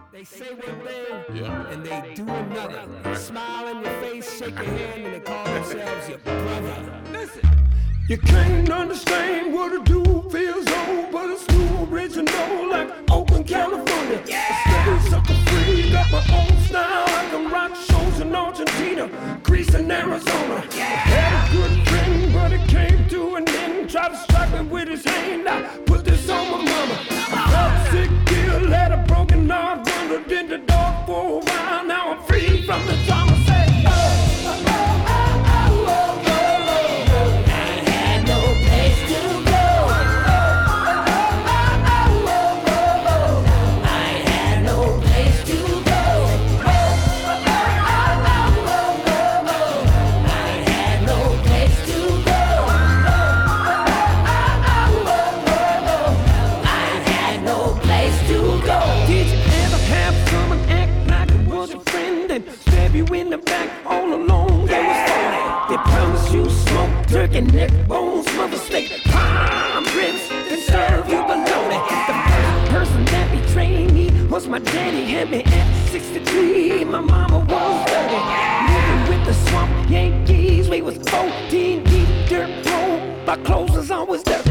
They say one thing, Yeah. and they do another. Right. Smile in your face, shake your hand, and they call themselves your brother. Listen. You can't understand what a dude feels old, but it's new original like Oakland, California. I stay sucker free, got my own style. I can rock shows in Argentina, Greece and Arizona. Had a good friend, but it came to an end. Tried to strike me with his hand, I put this on my mama. I felt sick, ill, had a broken heart, wandered in the dark for a while. Now I'm free from the drama. Say, in the back, all alone, they was phony. They promise you smoke, turkey, neck bones, mother steak, prime ribs, then serve you bologna. The first person that betrayed me was my daddy. Had me at 63, my mama was 30. Living with the swamp Yankees, we was 14 deep, dirt road. My clothes was always dirty.